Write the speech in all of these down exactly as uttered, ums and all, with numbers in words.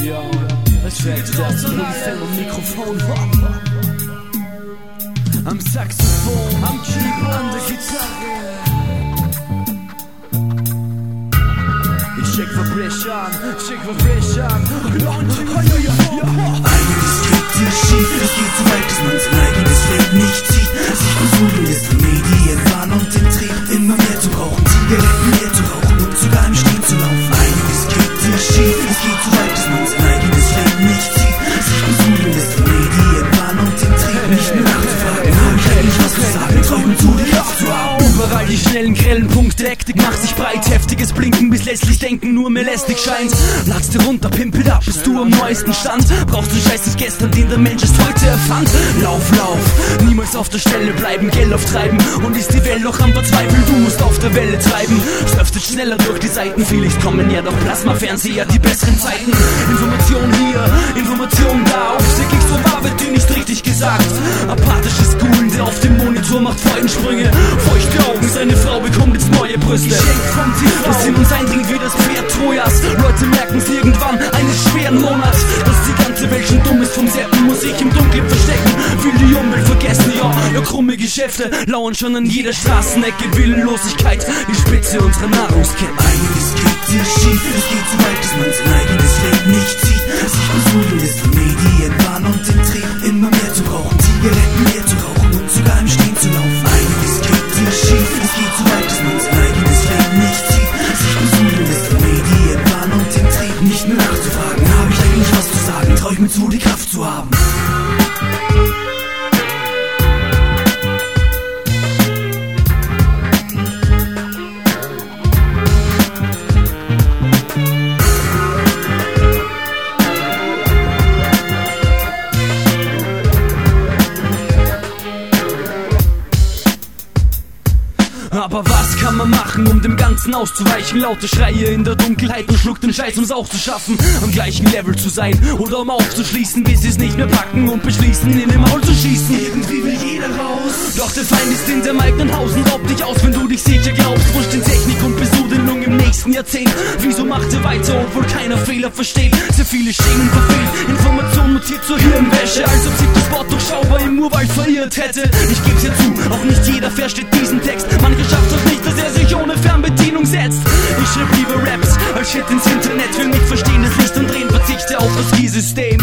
Ja, es schlägt das Polizei am Mikrofon, am Saxophon, am Keyboard, an der Gitarre. Ich check Vibration, check Vibration. Einiges geht hier schief, es geht so weit, dass man sein eigenes Leben nicht sieht. Sich besudeln ist von Medien, Wahn und den Trieb, immer mehr zu rauchen, Zigaretten mehr zu rauchen und sogar im Stehen zu laufen. Einiges geht hier schief, es geht so weit, dass man sein eigenes Leben nicht sieht. Sich besudeln ist von Medien, Wahn und den Trieb, nicht mehr nachzufragen. Hab ich eigentlich was zu sagen, träumen zu die Kraft zu haben. Überall die schnellen, grellen Punkte, Hektik macht sich breit, heftiges Blinken, bis lässlich denken nur mehr lästig scheint. Lad's dir runter, pimpel ab, bist du am neuesten Stand. Brauchst du Scheiß nicht gestern, den der Mensch erst heute erfand. Lauf, lauf, niemals auf der Stelle bleiben, Geld auftreiben. Und ist die Welt noch am Verzweifeln, du musst auf der Welle treiben. Surft jetzt schneller durch die Seiten, vielleicht kommen ja doch Plasma-Fernseher, die besseren Zeiten. Information hier, Information da, aufsichtlich so wahr wird dir nicht richtig gesagt. Apathisches Googeln, der auf dem Monitor macht Freudensprünge. Feuchte Augen, seine Frau bekommt jetzt neue Brüste. Geschenkt vom T V, das in uns eindringt wie das Pferd Trojas. Leute merken's irgendwann eines schweren Monats, dass die ganze Welt schon dumm ist vom Seppen, muss ich im Dunkeln verstecken. Will die Umwelt vergessen, ja, ja, krumme Geschäfte lauern schon an jeder Straßenecke. Willenlosigkeit, die Spitze unserer Nahrungskette. Einiges geht hier schief, es geht so weit, dass man sein eigenes Leben nicht sieht. Sich besudeln ist von Medien, Wahn und den Trieb, immer mehr zu rauchen, Zigaretten mehr zu rauchen und sogar im Stehen zu laufen. Einiges geht hier schief, es geht so weit, dass man sein eigenes Leben nicht sieht. Sich besudeln ist von Medien, Wahn und den Trieb, nicht mehr nachzufragen. Hab ich eigentlich was zu sagen, trau ich mir zu, die Kraft zu haben. Aber was kann man machen, um dem Ganzen auszuweichen? Laute Schreie in der Dunkelheit und schluckt den Scheiß, um's auch zu schaffen. Am gleichen Level zu sein oder um aufzuschließen, bis sie's nicht mehr packen und beschließen, in den Maul zu schießen. Irgendwie will jeder raus. Doch der Feind ist in dem eigenen Haus und raubt dich aus, wenn du dich sicher glaubst. Wurscht in Technik und Besudelung im nächsten Jahrzehnt. Wieso macht er weiter, obwohl keiner Fehler versteht? Sehr viele stehen und verfehlen, Information mutiert zur Hirnwäsche, als ob sich das Wort durchschaubar im Urwald verirrt hätte. Ich geb's ja zu, auch nicht jeder versteht diesen Text. Manche schafft's auch nicht, dass er sich ohne Fernbedienung setzt. Ich schreib lieber Raps als Shit ins Internet. Für mich verstehen es nicht und drehen, verzichte auf das Key-System.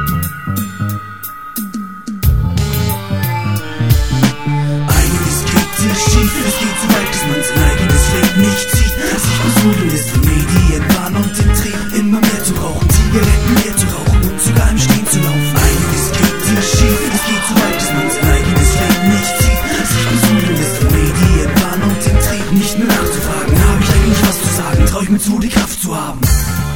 Einiges geht hier schief, es geht so weit, dass man sein eigenes Leben nicht sieht. Sich besudeln ist von Medien, Wahn und den Trieb, immer mehr zu rauchen, Zigaretten mehr zu rauchen und sogar im Stehen zu laufen. Einiges geht hier schief, es geht so weit, dass man sein eigenes Leben nicht sieht. Sich besudeln ist von Medien, Wahn und den Trieb, nicht mehr nachzufragen. Hab ich eigentlich was zu sagen, trau ich mir zu, die Kraft zu haben.